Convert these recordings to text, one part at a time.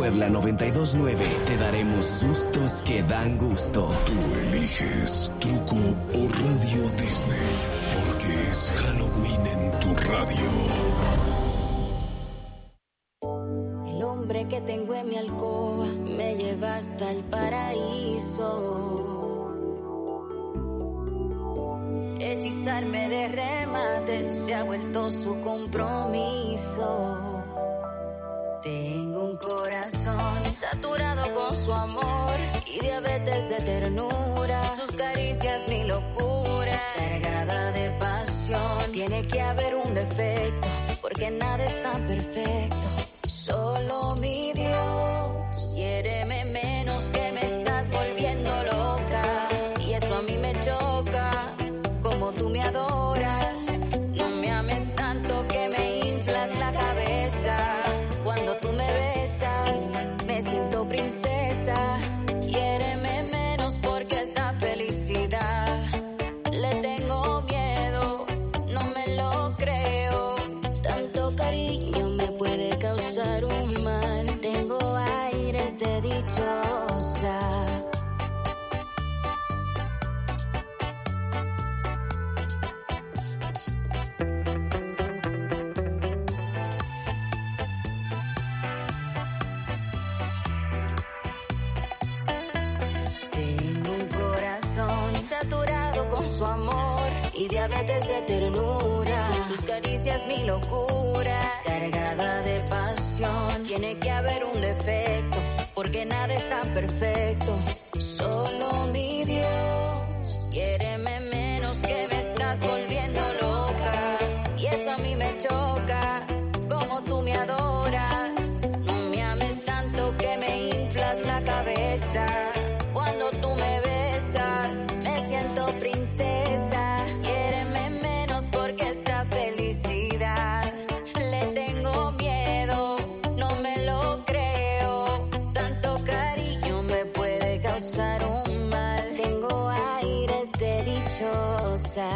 Puebla 92.9 te daremos sustos que dan gusto. Tú eliges truco o radio Disney, porque es Halloween en tu radio. El hombre que tengo en mi alcoba me lleva hasta el paraíso. Hechizarme de remate se ha vuelto su compromiso. Tengo un corazón saturado con su amor y diabetes de ternura. Sus caricias mi locura, cargada de pasión. Tiene que haber un defecto, porque nada es tan perfecto. Solo mi Dios, quiéreme menos que me estás volviendo loca. Y eso a mí me choca, como tú me adoras. No me ames tanto que me inflas la cabeza. Cuando tú me besas, me siento princesa. Quiéreme menos porque esta felicidad le tengo miedo, no me lo creo. Tanto cariño me puede causar un mal. Tengo aires de dichosa. Saturado con su amor y diabetes de ternura. Sus caricias mi locura, cargada de pasión. Tiene que haber un defecto, porque nada es tan perfecto. Solo mi Dios, quiéreme menos que me estás volviendo loca. Y eso a mí me choca, como tú me adoras. No me ames tanto que me inflas la cabeza. Cuando tú me besas, me siento princesa. Quiéreme menos porque esta felicidad le tengo miedo, no me lo creo. Tanto cariño me puede causar un mal. Tengo aires de dichosa.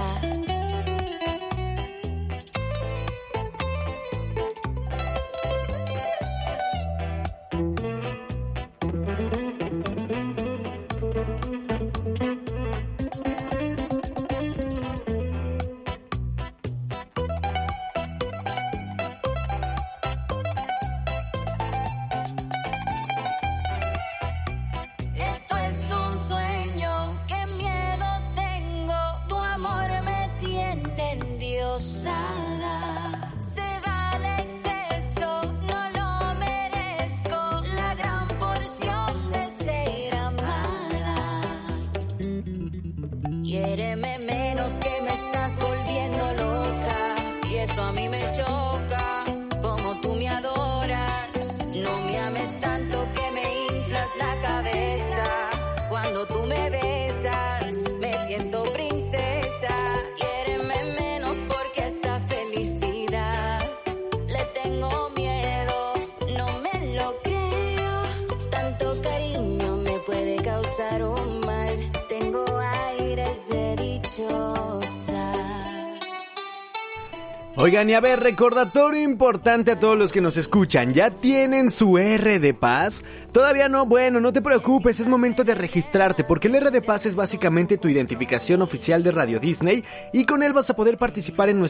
Esto es un sueño, qué miedo tengo. Tu amor me tiene endiosada. Se va al exceso, no lo merezco. La gran porción de ser amada. Quiéreme menos que me estás volviendo loca. Y eso a mí me choca, como tú me adoras. No me ames tanto que me inflas la cabeza. Cuando tú me besas, me siento princesa. Quiéreme menos porque esta felicidad le tengo miedo, no me lo creo. Tanto cariño me puede causar un mal. Tengo aires de dichosa. Oigan, y a ver, recordatorio importante a todos los que nos escuchan. ¿Ya tienen su R de Paz? ¿Todavía no? Bueno, no te preocupes, es momento de registrarte, porque el R de Paz es básicamente tu identificación oficial de Radio Disney, y con él vas a poder participar en nuestro